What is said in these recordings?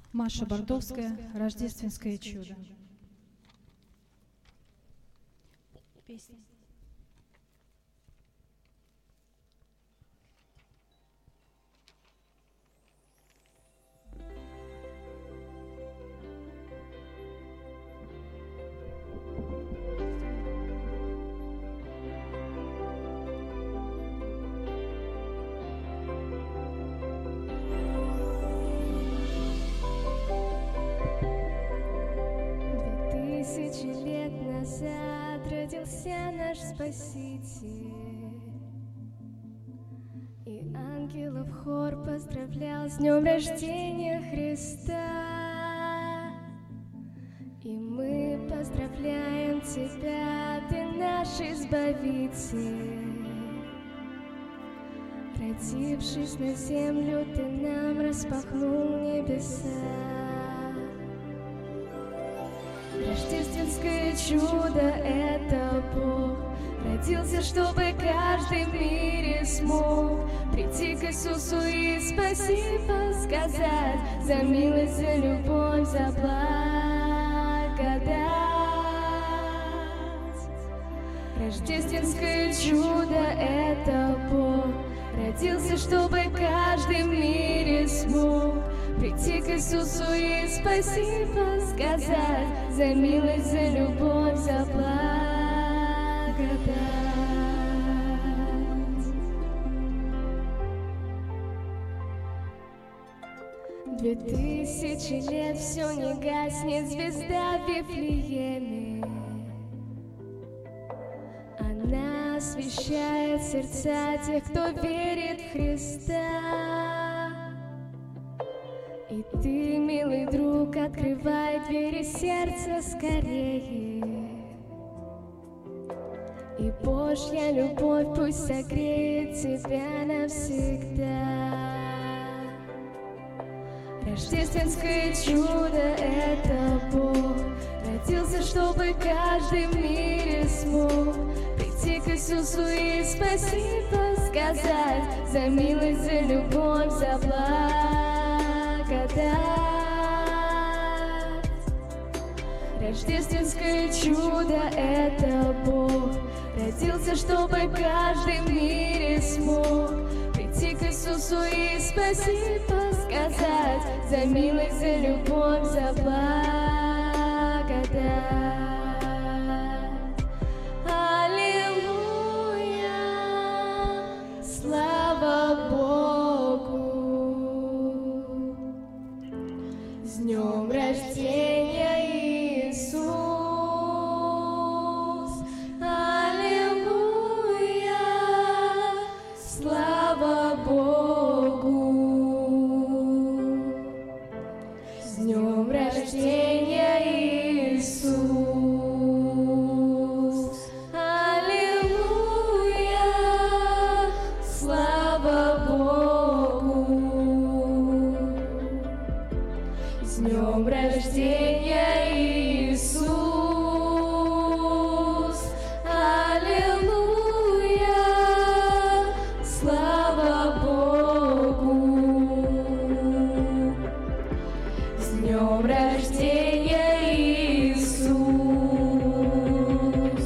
Маша Бардовская, «Рождественское чудо». Песня. Родился наш Спаситель, и ангелов хор поздравлял с днем рождения Христа. И мы поздравляем Тебя, Ты наш Избавитель. Родившись на землю, Ты нам распахнул небеса. Рождественское чудо — это Бог, родился, чтобы каждый в мире смог прийти к Иисусу и спасибо сказать за милость, за любовь, за благодать. Рождественское чудо — это Бог, родился, чтобы каждый в мире смог прийти к Иисусу и спасибо сказать за милость, за любовь, за благодать. 2000 лет все не гаснет звезда в Вифлееме. Она освещает сердца тех, кто верит в Христа. И ты, милый друг, открывай двери сердца скорее. И Божья любовь пусть согреет тебя навсегда. Рождественское чудо — это Бог, родился, чтобы каждый в мире смог прийти к Иисусу и спасибо сказать за милость, за любовь, за благодать. Рождественское чудо — это Бог, родился, чтобы каждый в мире смог прийти к Иисусу и спасибо сказать за милость, за любовь, за благодать. Аллилуйя, слава Богу, с днем рождения, Иисус. Аллилуйя, слава Богу, с днем рождения, Иисус. Аллилуйя, слава Богу, с днем рождения, Иисус. Аллилуйя, слава Богу, с днем рождения, Иисус.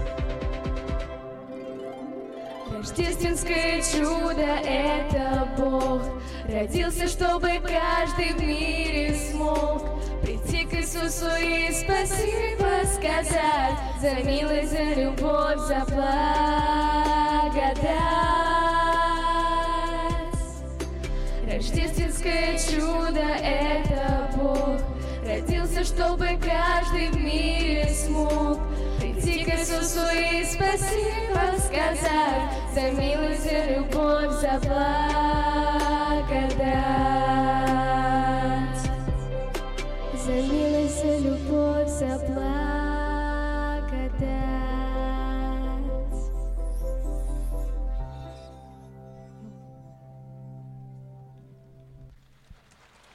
Рождественское чудо — это Бог, родился, чтобы каждый в мире смог прийти к Иисусу и спасибо сказать за милость, за любовь, за благодать. Рождественское чудо — это Бог, родился, чтобы каждый в мире смог прийти к Иисусу и спасибо сказать за милость, за любовь, за благодать.